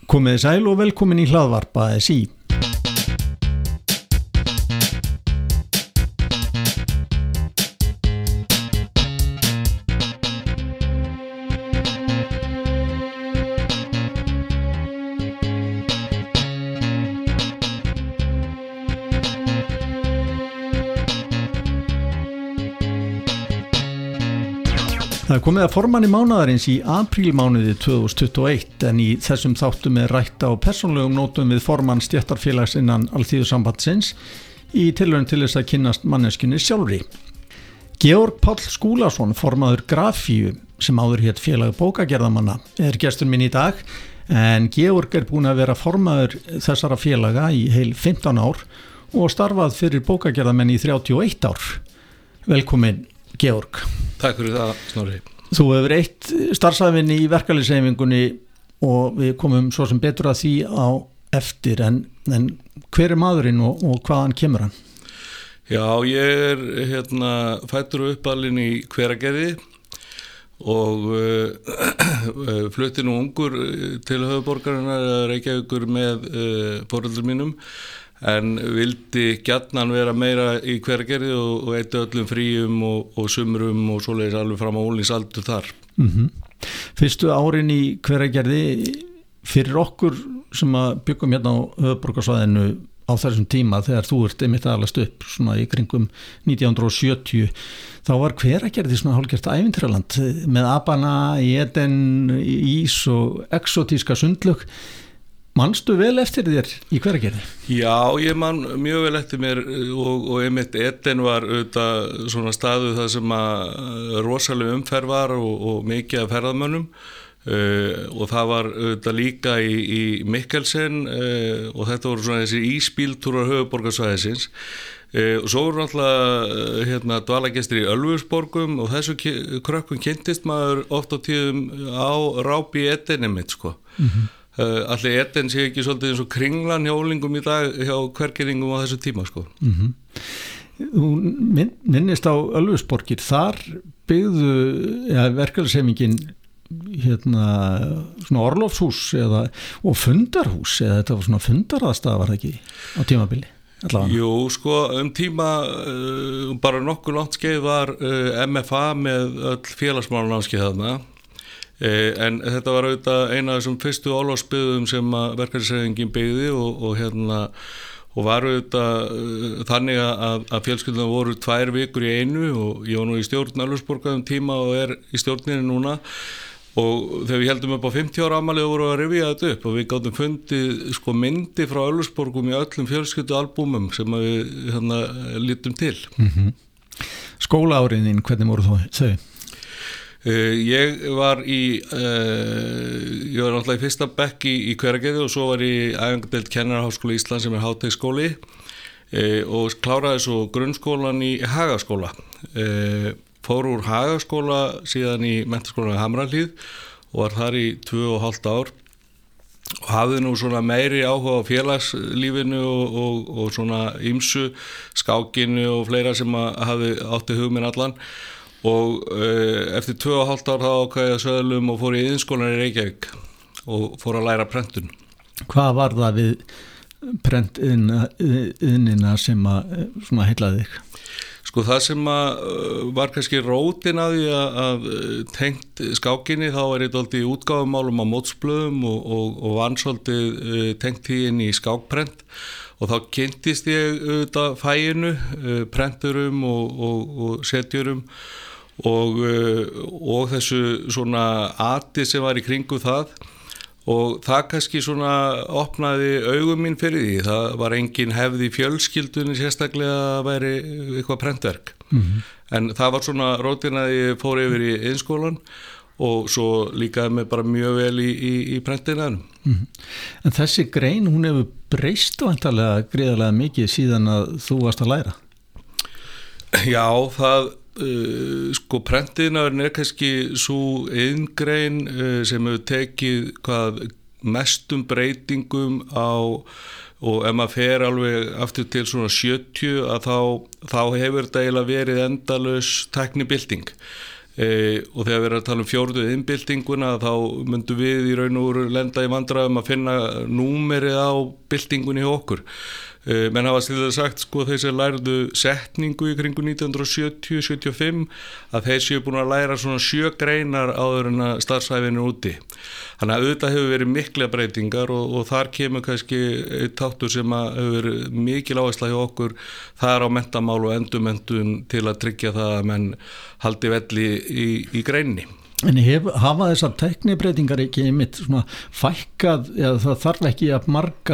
Komiði sæl og velkomin í hlaðvarp ASÍ. Það er komið að formanni mánaðarins í aprílmánuði 2021 en í þessum þáttum rætt á persónlegum nótum við formann stéttarfélags innan Alþýðusambandsins í tilraun til þess að kynnast manneskjunni sjálfri. Georg Páll Skúlason, formaður Grafíu, sem áður hét félag bókagerðamanna, gestur minn í dag, en Georg búinn að vera formaður þessara félaga í heil 15 ár og starfað fyrir bókagerðamenn í 31 ár. Velkomin, Georg. Takk fyrir það, Snorri. Þú hefur eitt starfsæfin í verkalýðshreyfingunni og við komum svo sem betur að því á eftir, en hver maðurinn og hvaðan kemur hann? Já, ég fæddur og uppalinn í Hveragerði og flutti nú ungur til höfuðborgarinnar Reykjavíkur með foreldrum mínum, en vildi gjarnan vera meira í Hveragerði og eyddi öllum fríum og sumrum og svoleiðis alveg fram á unglingsaldur þar. Fyrstu árin í Hveragerði fyrir okkur sem að byggum hérna á höfuðborgarsvæðinu á þessum tíma þegar þú ert einmitt að alast upp svona í kringum 1970, þá var Hveragerði svona hálfgert ævintýraland með apana, Eden, ís og exotíska sundlaug. Manstu vel eftir þér í Hveragerði? Já, ég man mjög vel eftir mér og einmitt Eden var auðvitað svona staðu það sem að rosaleg umferð var og mikið af ferðamönnum og það var auðvitað líka í Mikkelsen og þetta voru svona þessi ísbíltúrar höfuðborgarsvæðisins og svo voru náttúrulega dvalagestir í Ölfusborgum og þessu krökkum kynntist maður oft á tíðum á rápi í Eden einmitt sko. Allir Eden sé ekki svolítið eins og kringlan hjá úlingum í dag hjá hvergeringum á þessu tíma sko. Þú minnist á Ölfusborgir, þar byggðu verkalýðshreyfingin svona orlofshús og fundarhús, eða þetta var svona fundaraðstaða, var það ekki á tímabili? Allavega. Jú, sko, tíma bara nokkuð langt skeið var MFA með öll félagsmálanámskeið þarna. En þetta var auðvitað eina af þessum fyrstu orlofsbyggðum sem verkalýðshreyfingin byggði og var auðvitað þannig að fjölskyldunar voru 2 vikur í einu og ég var nú í stjórn Ölfusborgar tíma og í stjórninni núna og þegar við heldum upp á 50 ára afmælið voru að rifja þetta upp og við gátum fundið sko myndi frá Ölfusborgum í öllum fjölskyldualbúmum sem við lítum til. Skólaáriðin, hvernig voru þau? Ég var náttúrulega í fyrsta bekk í Hveragerði og svo var ég í æfingardeild Kennaraháskóla Íslands sem hátegisskóli og kláraði svo grunnskólan í Hagaskóla. Fór úr Hagaskóla síðan í menntaskólann í Hamrahlíð og var þar í 2,5 ár og hafði nú svona meiri áhuga á félagslífinu og svona ýmsu, skákinu og fleira sem hafði átti hug minn allan. Og eftir 2,5 ár þá ákvað ég að söðlum og fór í iðnskólann í Reykjavík og fór að læra prentun. Hvað var það við prentiðnina sem svona heillaði þig? Sko það sem var kannski rótin að því að tengt skákinni, þá var ég dálítið í útgáfumálum á mótsblöðum og vann svolítið tengt því inn í skákprent og þá kynntist ég auðvitað fæinu, prenturum og setjurum og þessu svona ati sem var í kringu það og það kannski svona opnaði augum mín fyrir því. Það var engin hefð í fjölskyldunni sérstaklega að væri eitthvað prentverk. En það var svona rótin að ég fór yfir í iðnskólann og svo líkaði mig bara mjög vel í prentinaðnum. En þessi grein, hún hefur breyst vantarlega gríðarlega mikið síðan að þú varst að læra? Já, það sko prentiðnaðurinn kannski svo iðngrein sem hefur tekið mestum breytingum á og ef maður fer alveg aftur til svona 70 að þá hefur þetta eiginlega verið endalaus tæknibylting. og þegar við erum að tala fjórðu iðnbyltinguna þá myndum við í raun og veru lenda í vandræðum að finna númerið á byltingunni hjá okkur. Menn hafa stíðlega sagt sko þeir sem lærðu setningu í kringu 1970-75 að þeir séu búin að læra svona 7 greinar áður en að starfsæfinu úti. Þannig að auðvitað hefur verið mikla breytingar og þar kemur kannski eitt þáttur sem að hefur verið mikil áhersla hjá okkur, það er á menntamál og endurmenntun til að tryggja það að menn haldi velli í greinni. En hafa þessar tæknibreytingar ekki einmitt svona fækkað, eða það þarf ekki að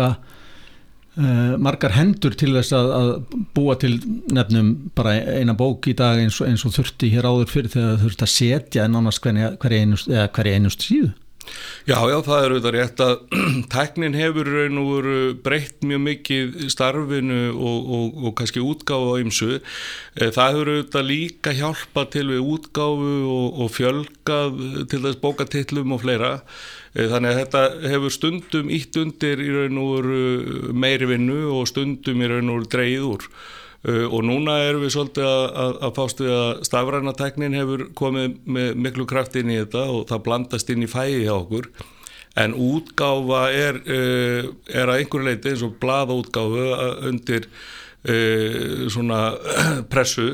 margar hendur til þess að búa til nefnum bara eina bók í dag eins og þurfti hér áður fyrir þegar þurfti að setja nánast hverja einust síðu. Já, það er auðvitað rétt að tæknin hefur raun og veru breytt mjög mikið starfinu og kannski útgáfu á ýmsu. Það hefur auðvitað líka hjálpað til við útgáfu og fjölgað til þess bókatitlum og fleira. Þannig að þetta hefur stundum ítt undir í raun og veru meiri vinnu og stundum í raun og veru dregið úr. Og núna erum við svolítið að fást við að stafræna tæknin hefur komið með miklu kraft inn í þetta og það blandast inn í fæði hjá okkur. En útgáfa er að einhverju leyti eins og blaðaútgáfu undir svona pressu.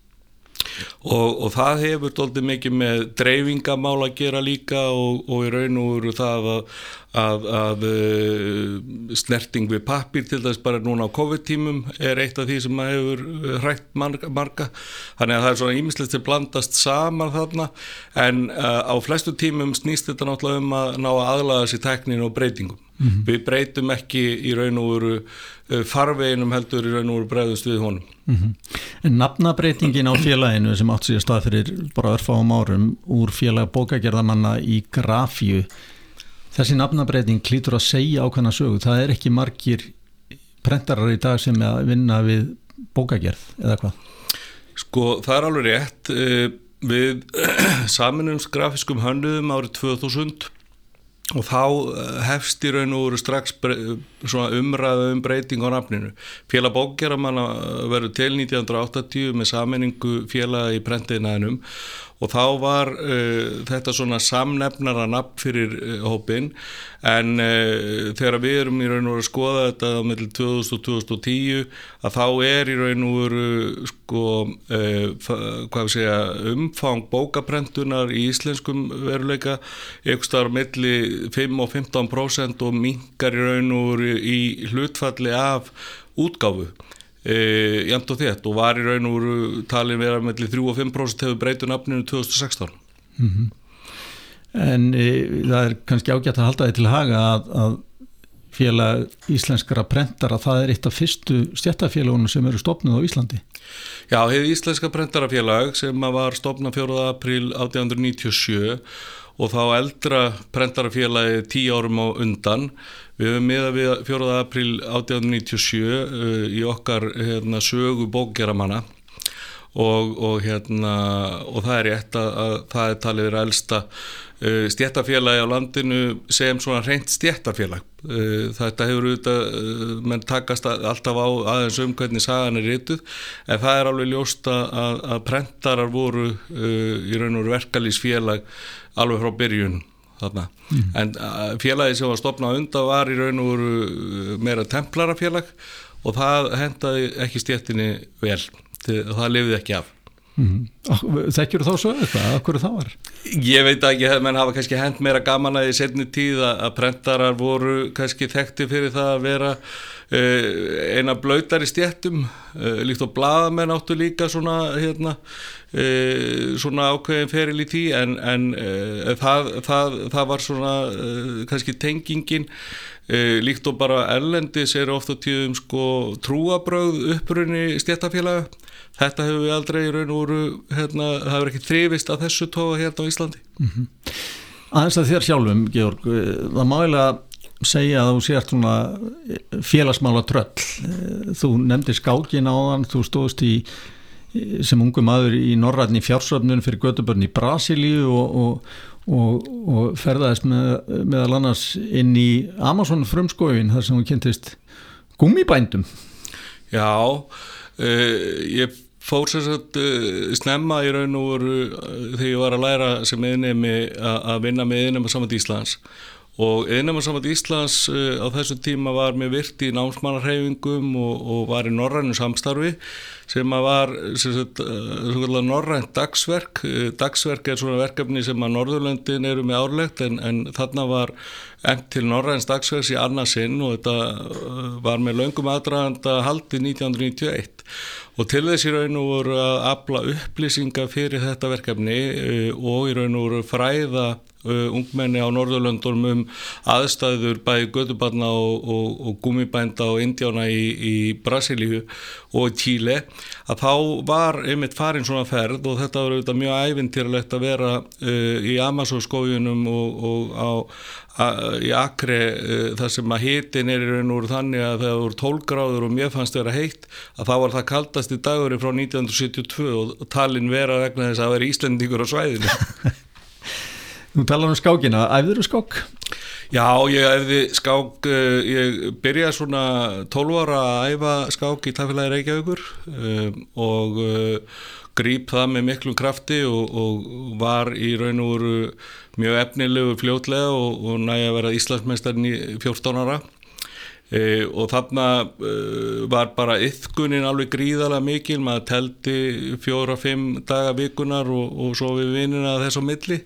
Og það hefur dálítið mikið með dreifingamál að gera líka og í raun og veru það að snerting við pappír til þess bara núna á COVID-tímum er eitt af því sem hefur hrætt marga. Þannig að það er svona ýmislegt sem blandast saman þarna en á flestu tímum snýst þetta náttúrulega að ná að aðlaga sér tækninu og breytingum. Við breytum ekki í raun og veru farveginum heldur í raun og veru bregðust við honum. En nafnabreytingin á félaginu sem átt sér stað fyrir bara örfáum árum úr félag bókagerðamanna í grafíu, þessi nafnabreyting hlýtur að segja ákveðna sögu. Það er ekki margir prentarar í dag sem að vinna við bókagerð eða hvað? Sko, það er alveg rétt. Við sameinumst grafískum hönnuðum árið 2000 og þá hefst í raun og veru strax svona umræða breyting á nafninu. Félag bókagerðamanna verður til 1980 með sameiningu félaga í prentiðnaðinum og þá var þetta svona samnefnara nafn fyrir hópinn en þegar við erum í raun og veru að skoða þetta á milli 2000 og 2010 að þá er í raun og veru sko, umfang bókaprentunar í íslenskum veruleika einhvers staðar á milli 5 og 15% og minnkar í raun og veru í hlutfalli af útgáfu. Jafnt og þétt og var í raun og veru talin vera melli 3 og 5% hefur breytu nafninu 2016. En það er kannski ágætt að halda því til haga að félag íslenskara prentara, það er eitt af fyrstu stéttarfélagunum sem eru stofnuð á Íslandi. Já, hið íslenska prentarafélag sem var stofnað 4. apríl 1897 og þá eldra prentarafélagi 10 árum á undan. Við höfum miðað við 4. apríl 1897 í okkar sögu bókagerðamanna og það er rétt að það er talið vera elsta stéttarfélagi á landinu sem svona hreint stéttarfélag. Þetta hefur auðvitað, menn takast alltaf á aðeins hvernig sagan er rituð, en það er alveg ljóst að prentarar voru í raun og veru verkalýðsfélag alveg frá byrjun þarna. En félagi sem var stofnað undan var í raun og veru meira templarafélag og það hentaði ekki stéttinni vel, það lifði ekki af. Þekkjur þá svo eitthvað, af hverju það var? Ég veit ekki, menn hafa kannski hent meira gaman að í seinni tíð að prentarar voru kannski þekkti fyrir það að vera eina blautari stéttum, líkt og blaðamenn áttu líka svona svona ákveðin feril í því en það var svona kannski tengingin líkt og bara erlendis eru oft á tíðum sko trúabrögð upprunni stéttarfélaga. Þetta hefur við aldrei í raun og veru, það hefur ekki þrifist að þessu toga hérna á Íslandi. Aðeins að þér sjálfum, Georg, það má eiginlega segja að þú sért svona félagsmála tröll. Þú nefndir skákin áðan, þú stóðst sem ungu maður í norrænni fjársöfnun fyrir götubörn í Brasilíu og ferðaðist meðal annars inn í Amazon frumskógin þar sem þú kynntist gúmmíbændum. Já, ég fór sem sagt snemma í raun og veru þegar ég var að læra sem iðnnemi að vinna með Iðnnemasamband Íslands og Iðnnemasamband Íslands á þessum tíma var mér virt í námsmannahreyfingum og var í norrænu samstarfi sem að var svona norrænt dagsverk. Dagsverk svona verkefni sem að Norðurlöndin eru með árlegt en þarna var efnt til norræns dagsverks í annað sinn og þetta var með löngum aðdraganda haldið 1991 og til þess í raun og voru að afla upplýsinga fyrir þetta verkefni og í raun og voru fræða ungmenni á Norðurlöndunum aðstæður bæði götubarna og gúmmibænda og indjána í Brasilíu og Chile að þá var einmitt farin svona ferð og þetta var auðvitað mjög ævintýralegt að vera í Amazonskóginum og í Acre þar sem að hitin í raun og þannig að það voru 12 gráður og mér fannst vera heitt að þá var það kaldasti dagurinn frá 1972 og talin vera vegna þess að vera Íslendingur á svæðinu. Nú talar skákina, æfðirðu skák? Já, ég æfði skák, ég byrjaði svona 12 ára að æfa skák í Tafélagi Reykjavíkur og gríp það með miklum krafti og var í raun og veru mjög efnilegur fljótlega og næja að vera Íslandsmeistarinn í 14 ára. Og þarna var bara iðkunin alveg gríðarlega mikil, maður teldi 4-5 daga vikunar og svo við vinnina þess á milli.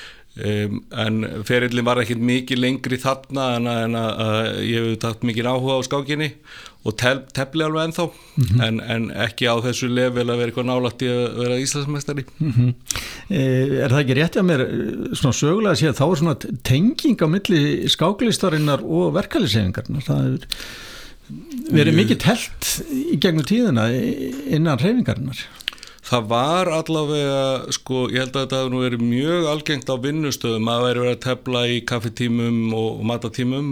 En ferillin var ekkert mikið lengri þarna en að ég hef tatt mikið áhuga á skákinni og tefli alveg ennþá en ekki á þessu level að vera eitthvað nálægt í að vera Íslandsmeistari. Er það ekki rétt að mér svona sögulega að segja þá er svona tenging á milli skáklistarinnar og verkalýðshreyfingarinnar? Það hefur verið mikið telt í gegnum tíðina innan hreyfingarinnar. Það var allavega, ég held að þetta hefur nú verið mjög algengt á vinnustöðum að verið að tefla í kaffitímum og matatímum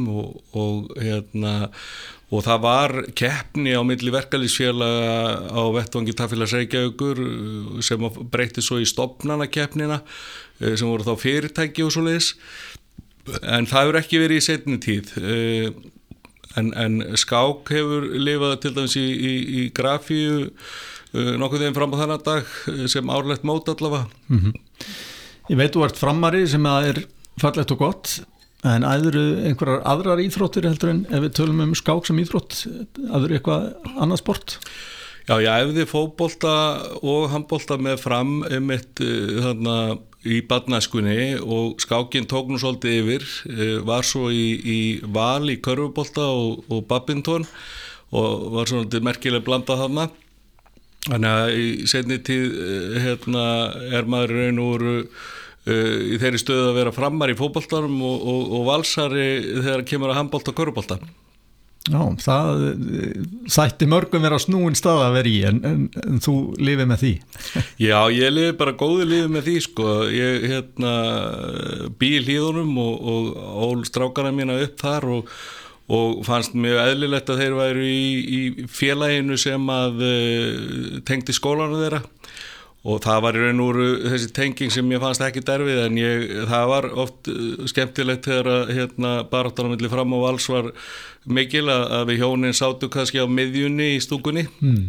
og það var keppni á milli verkalýðsfélaga á vettvangi Tafélags Reykjavíkur sem breytti svo í stofnanakeppnina sem voru þá fyrirtæki og svoleiðis en það hefur ekki verið í seinni tíð en skák hefur lifað til dæmis í grafíu nokkuð þeim fram á þennan dag sem árlegt mót allavega. Ég veit þú ert framari sem er fallegt og gott en æðurðu einhverjar aðrar íþróttir heldur en ef við tölum skák sem íþrótt æðurðu eitthvað annað sport? Já, ég æfði fótbolta og handbolta með Fram einmitt þarna í barnæskunni og skákin tók nú svolítið yfir, var svo í Val í körfubolta og badminton og var svona merkileg blanda þarna. Þannig að í seinni tíð er maður raun og veru í þeirri stöðu að vera framar í fótboltanum og valsari þegar kemur að handbolta og körfubolta. Já, það þætti mörgum vera snúin stað að vera í en þú lifið með því. Já, ég lifi bara góðu lifi með því Ég bý í Hlíðunum og ól strákana mína upp þar og fannst mjög eðlilegt að þeir væru í félaginu sem að tengdi skólanu þeirra og það var í raun og veru þessi tenging sem ég fannst ekki derfið en það var oft skemmtilegt þegar baráttan á milli Fram og Vals var mikil að við hjónin sátu kannski á miðjunni í stúkunni.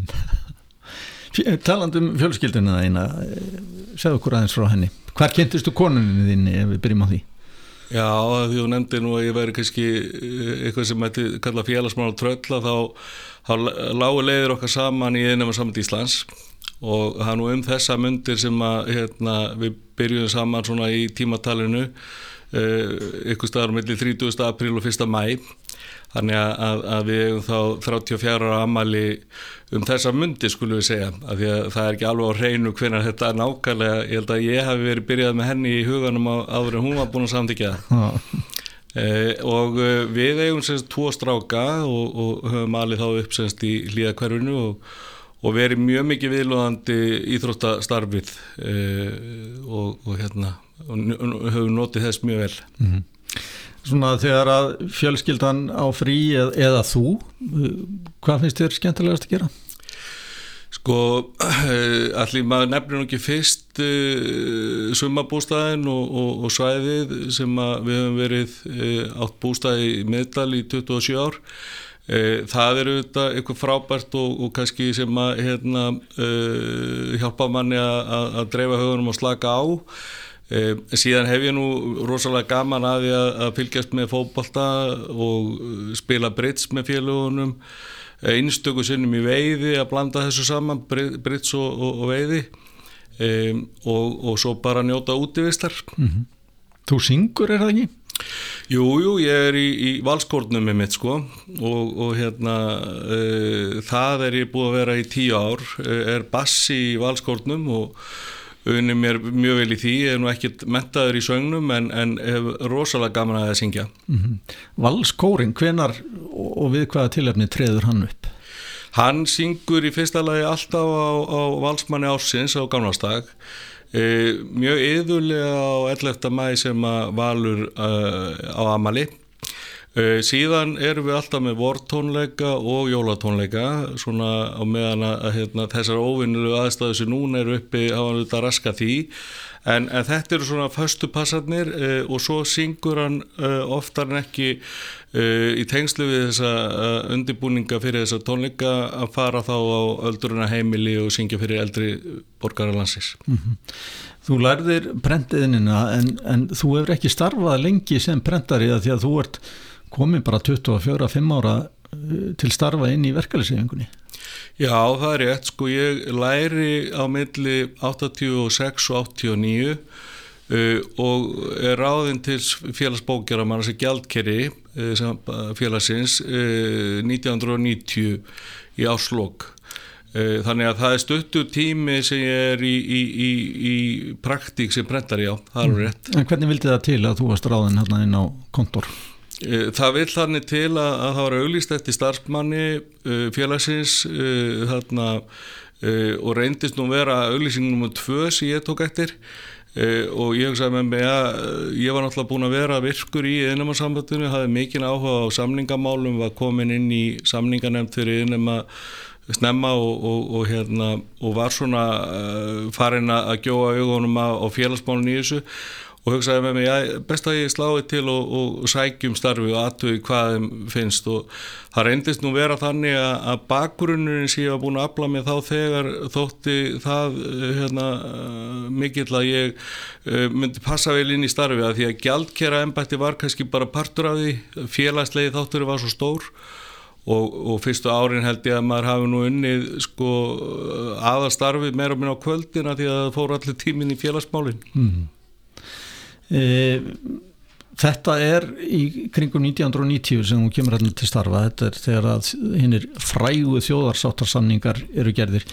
Talandi fjölskylduna þína, segðu okkur aðeins frá henni. Hvar kynntistu konunni þinni ef við byrjum á því? Já, því þú nefndi nú að ég væri kannski eitthvað sem mætti kalla félagsmál trölla þá lágu leiðir okkar saman í Iðnnemasambandi Íslands og það nú þessa mundir sem að við byrjuðum saman svona í tímatalinu ykkur staðar milli 30. apríl og 1. maí þannig að við hefum þá 34 ára afmæli þessa mundir skulum við segja af því að það ekki alveg á hreinu hvenær þetta nákvæmlega, ég held að ég hafi verið byrjað með henni í huganum áður en hún var búin að samþykkja það og við eigum 2 stráka og höfum alið þá upp í Hlíðahverfinu og verið mjög mikið viðlóðandi íþróttastarfið og höfum notið þess mjög vel. Svona þegar að fjölskyldan á frí eða þú, hvað finnst þér skemmtilegast að gera? Allir maður nefnir nú ekki fyrst sumarbústaðinn og svæðið sem við höfum verið átt bústað í Miðdal í 27 ár Það auðvitað eitthvað frábært og kannski sem að hjálpa manni að dreifa hugunum og slaka á. Síðan hef ég nú rosalega gaman að því að fylgjast með fótbolta og spila bridge með félagunum, einstöku sinnum í veiði að blanda þessu saman, bridge og veiði, og svo bara njóta útivistar. Þú syngur, það ekki? Jú, ég í valskórnum með mitt sko og það ég búið að vera í 10 ár, bassi í valskórnum og unni mér mjög vel í því, ég nú ekkert menntaður í söngnum en hef rosalega gaman að syngja. Valskórin, hvenar og við hvaða tilefni treður hann upp? Hann syngur í fyrsta lagi alltaf á Valsmanni ársins á gamlársdag. Mjög iðulega á 11. maí sem að Valur á afmæli. Síðan erum við alltaf með vortónleika og jólatónleika svona á meðan að þessar óvinnulegu aðstæður sem núna eru uppi hafa hann auðvitað raskað því en þetta eru svona föstu passarnir og svo syngur hann oftar en ekki í tengslu við þessa undirbúninga fyrir þessa tónleika að fara þá á öldruna heimili og syngja fyrir eldri borgarar landsins. Þú lærðir prentiðinina en þú hefur ekki starfað lengi sem prentari því að þú ert komin bara 24-5 ára til starfa inn í verkalýðshreyfingunni. Já, það rétt, sko ég læri á milli 86 og 89 og ráðinn til félagsbókjaramanna sem gjaldkeri félagsins 1990 í árslok. Þannig að það stuttur tími sem ég í praktík sem prentari, já, það rétt. En hvernig vildi það til að þú varst ráðinn hérna inn á kontor? Það vill þannig til að það var auglýst eftir starfsmanni félagsins og reyndist nú vera auglýsing nummer 2 sem ég tók eftir og ég hugsaði með mig að ég var náttúrulega búin að vera virkur í iðnnámssambandinu, hafði mikinn áhuga á samningamálum, var komin inn í samninganefnd fyrir iðnnema snemma og var svona farin að gjóa augunum á félagsmálun í þessu og hugsaði með mig, best að ég slái til og sækjum starfi og athugi hvað þeim finnst og það reyndist nú vera þannig að bakgrunnurinn sem ég var búin að afla með þá þegar þótti það mikill að ég myndi passa vel inn í starfi að því að gjaldkera embætti var kannski bara partur af því, félagslegi þáttur var svo stór og fyrstu árin held ég að maður hafi nú unnið sko aðalstarfið meira og minna á kvöldina því að það fór allir tíminn í félagsmálin. Þetta í kringum 1990 sem hún kemur allir til starfa, þetta þegar að hinnir frægu þjóðarsáttarsamningar eru gerðir.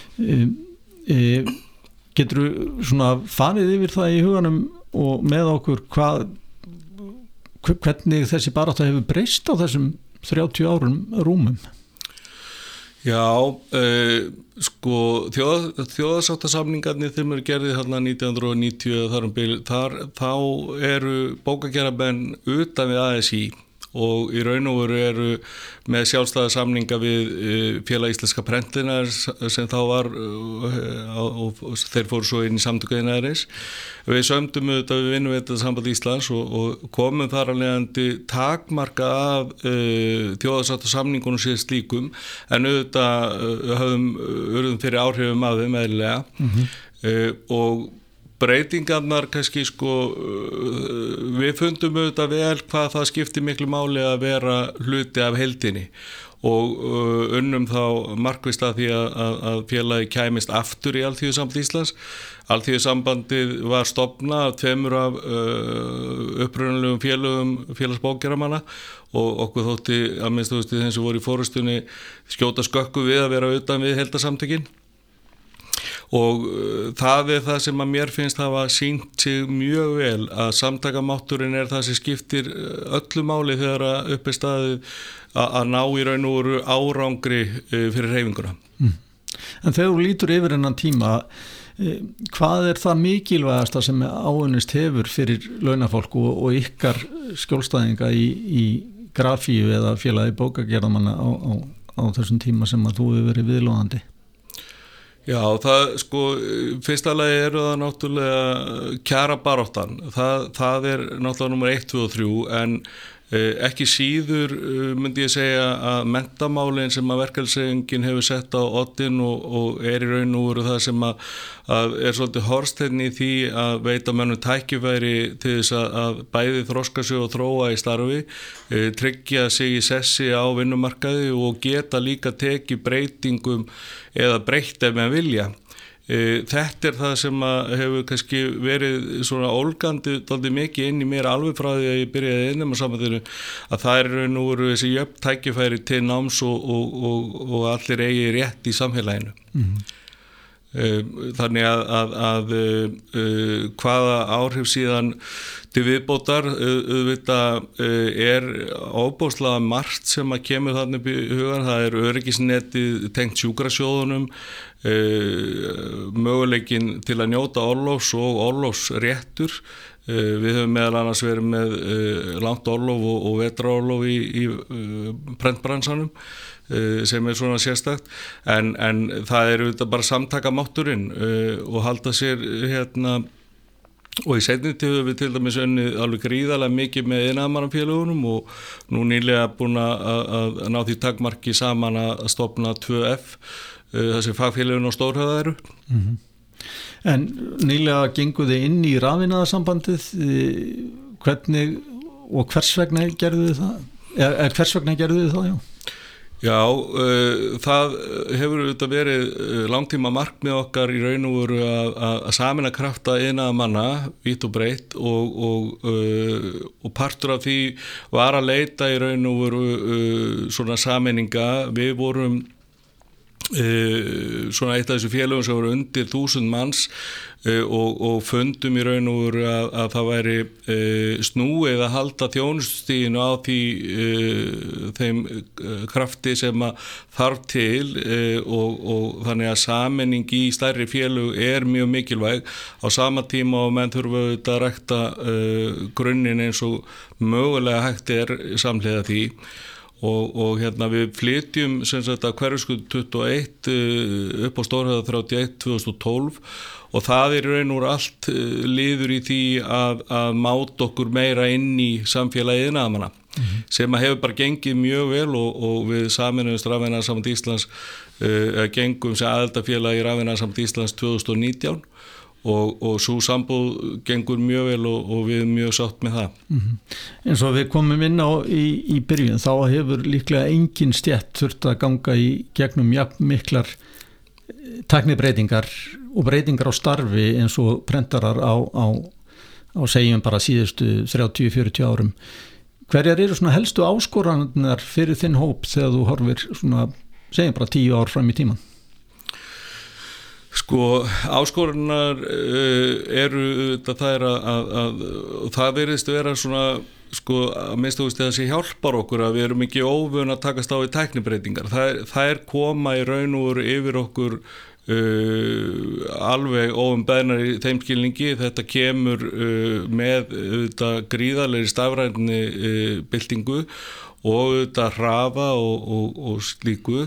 Geturðu svona farið yfir það í huganum og með okkur hvernig þessi barátta hefur breyst á þessum 30 árum rúmum? Já, sko þjóðarsáttasamningarnir þeim eru gerðið hérna 1990 þá eru bókagerðarmenn utan við ASÍ og í raun og veru eru með sjálfstæða samninga við félag íslenska prentina sem þá var og þeir fóru svo inn í samtöku iðnaðarins. Við sömdum auðvitað við Vinnuveitendasamband Íslands og komum þar að leiðandi takmarka af þjóðarsáttasamningunum sér slíkum en auðvitað urðum fyrir áhrifum af þeim eðlilega og breytingarnar kannski sko við fundum auðvitað vel hvað það skiptir miklu máli að vera hluti af heildinni og unnum þá markvisst að því að félagi kæmist aftur í Alþýðusamband Íslands. Alþýðusambandið var stofnað af 2 af upprunalegum félögum félagsbókjaramanna og okkur þótti að minnstu þeim sem voru í forystunni skjóta skökku við að vera utan við heildarsamtökin. Og það það sem að mér finnst hafa sýnt sig mjög vel að samtakamátturinn það sem skiptir öllu máli þegar að upp staðið að ná í raun og veru árangri fyrir hreyfinguna. En þegar þú lítur yfir þennan tíma, hvað það mikilvægasta sem áunnist hefur fyrir launafólk og ykkar skjólstæðinga í grafíu eða félagi bókagerðarmanna á þessum tíma sem að þú hefur verið viðlóðandi? Já, það sko, fyrsta lagi eru það náttúrulega kjarabaráttan, það náttúrulega nummer 1, 2 og 3 en Ekki síður myndi ég segja að menntamálin sem að verkalýðshreyfingin hefur sett á oddinn og í raun og veru það sem að er svolítið hornsteinn í því að veita mönnum tækifæri til þess að bæði þroska sig og þróa í starfi, tryggja sig í sessi á vinnumarkaði og geta líka tekið breytingum eða breytt ef með vilja. Þetta það sem að hefur kannski verið svona ólgandi dálítið mikið inn í mér alveg frá því að ég byrjaði innum á sambandinu að það raun og veru þessi jöfn tækifæri til náms og allir eigi rétt í samfélaginu. Þannig að hvaða áhrif síðan til viðbótar auðvitað ofboðslega margt sem að kemur þarna upp í hugan, það öryggisnetið tengt sjúkrasjóðunum, möguleikin til að njóta orlofs og orlofsréttur. Við höfum meðal annars verið með langt orlof og vetraorlof í prentbransanum sem svona sérstakt en það auðvitað bara samtakamátturinn og halda sér og í seinni tíð við til dæmis unnið alveg gríðarlega mikið með iðnaðarmannafélögunum og nú nýlega búin að ná því takmarki saman að stofna 2F þessi fagfélögun og stórhöfða eru. En nýlega genguði inn í rafiðnaðarsambandið, hvernig og hvers vegna gerðu þið það? Hvers vegna gerðu þið það, já? Já, það hefur auðvitað verið langtíma markmið okkar í raun og veru að sameina krafta iðnaðarmanna vítt og breitt og partur af því var að leita í raun og veru svona sameininga. Við vorum svona eitt af þessu félögum sem voru undir 1000 manns og fundum í raun og veru að það væri snúið að halda þjónustustiginu á þeim krafti sem að þarf til og þannig að sameining í stærri félög mjög mikilvæg á sama tíma og menn þurfa að rækta grunninn eins og mögulega hægt samhliða því. Og við flytjum sem sagt að Hverfisgötu 21 upp á Stórhöfða 31 2012 og það í raun og allt liður í því að máta okkur meira inn í samfélagið iðnaðarmanna sem að hefur bara gengið mjög vel og við sameinuðumst Rafiðnaðarsamband Íslands gengum sem aðildarfélag í Rafiðnaðarsamband Íslands 2019 og svo sambúð gengur mjög vel og við erum mjög sátt með það. Eins og við komum inn á í byrjun þá hefur líklega engin stétt þurft að ganga í gegnum jafn miklar tæknibreytingar og breytingar á starfi eins og prentarar á segjum bara síðustu 30-40 árum. Hverjar eru svona helstu áskoranirnar fyrir þinn hóp þegar þú horfir svona segjum bara 10 ár fram í tíman? Sko, áskorunar eru það að það virðist vera svona, sko, að minnst þú veist að það sé hjálpar okkur að við erum ekki óvön að takast á í tæknibreytingar. Það koma í raun og veru yfir okkur alveg óumbeðnar í þeim skilningi. Þetta kemur með gríðarlegri stafrænni byltingu og hraða og slíku.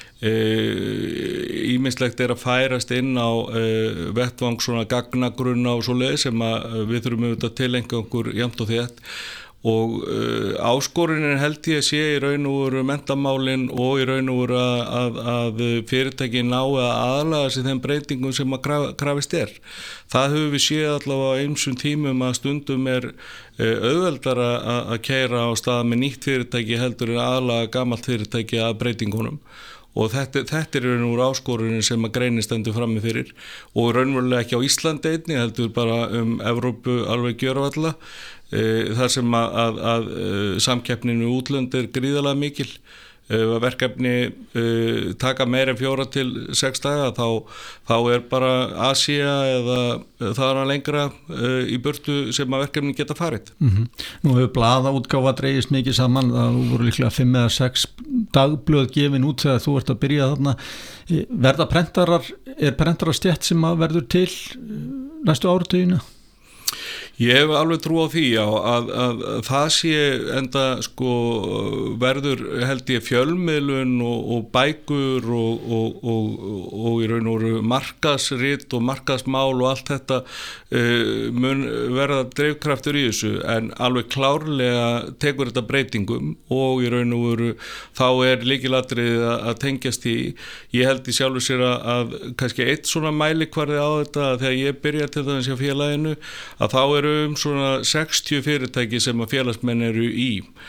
Ýmislegt að færast inn á vettvang svona gagnagrunna og svoleiðis sem við þurfum að tilengja okkur jafnt og þétt og áskorunin held ég sé í raun og veru menntamálin og í raun og veru að fyrirtæki nái að aðlaga sig þeim breytingum sem að krafist Það höfum við séð allavega á ýmsum tímum að stundum auðveldara að keyra á stað með nýtt fyrirtæki heldur en aðlaga gamalt fyrirtæki að breytingunum. Og þetta raun og veru áskorunin sem að greinin stendur frammi fyrir og raunverulega ekki á Íslandi einnig heldur bara Evrópu alveg gjörvalla þar sem að samkeppnin við útlönd gríðarlega mikil. Verkefni taka meir en 4 til 6 daga þá bara Asía eða það lengra í burtu sem að verkefni geta farið. Nú hefur blaðaútgáfa dregist mikið saman, það voru líklega 5 eða 6 dagblöð gefin út þegar þú ert að byrja þarna. Verða prentarar stétt sem að verður til næstu áratugina? Ég hef alveg trú á því að það sé enda sko verður held ég fjölmiðlun og bækur og í raun og veru markaðsrit og markaðsmál og allt þetta mun verða drifkraftur í þessu, en alveg klárlega tekur þetta breytingum og í raun og veru þá lykilatriðið að tengjast í. Ég held í sjálfu sér að kannski eitt svona mælikvarði á þetta, þegar ég byrja til þess að félaginu, að þá eru svona 60 fyrirtæki sem að félagsmenn eru í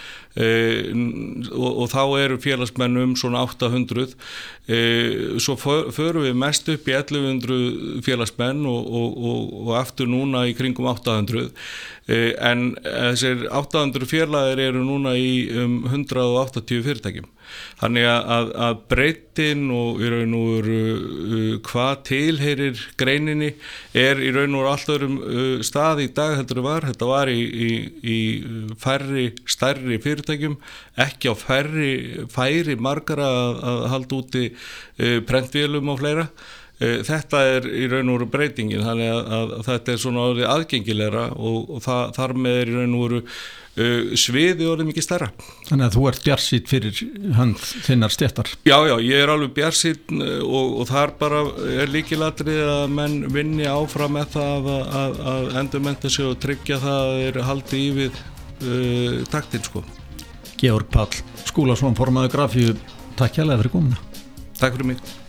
og þá eru félagsmenn svona 800, svo förum við mest upp í 1100 félagsmenn og aftur núna í kringum 800, en þessir 800 félagir eru núna í 180 fyrirtækjum. Þannig að breytin og í raun og veru hvað tilheyrir greininni í raun og veru allt öðrum stað í dag heldur var. Þetta var í færri, stærri fyrirtækjum, ekki á færi margara að halda úti prentvélum og fleira. Þetta í raun og veru breytingin, þannig að þetta svona orðið aðgengilegra og þar með í raun og veru sviði orðið mikið stærra. Þannig að þú ert bjartsýnn fyrir hönd þinnar stéttar. Já, ég alveg bjartsýnn og þar bara lykilatriði að menn vinni áfram með það að endurmennta sig og tryggja það að haldi í við taktinn sko. Georg Páll Skúlason, formaður Grafíu, takk hérlega fyrir komuna. Takk fyrir mig.